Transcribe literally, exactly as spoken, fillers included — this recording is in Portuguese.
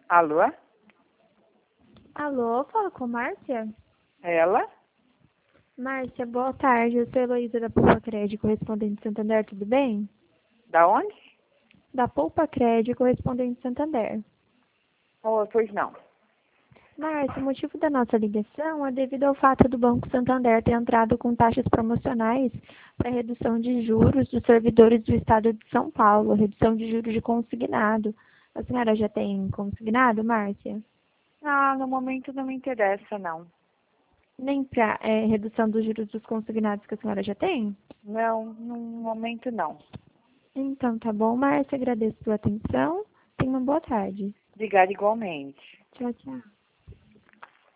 Alô? Alô, fala com Márcia? Ela? Márcia, boa tarde. Eu sou Heloísa da Poupa Crédito, correspondente de Santander, tudo bem? Da onde? Da Poupa Crédito, correspondente de Santander. Oh, pois não. Márcia, o motivo da nossa ligação é devido ao fato do Banco Santander ter entrado com taxas promocionais para redução de juros dos servidores do Estado de São Paulo, redução de juros de consignado. A senhora já tem consignado, Márcia? Ah, no momento não me interessa, não. Nem para é, redução dos juros dos consignados que a senhora já tem? Não, no momento não. Então, tá bom, Márcia. Agradeço a sua atenção. Tenha uma boa tarde. Obrigada igualmente. Tchau, tchau.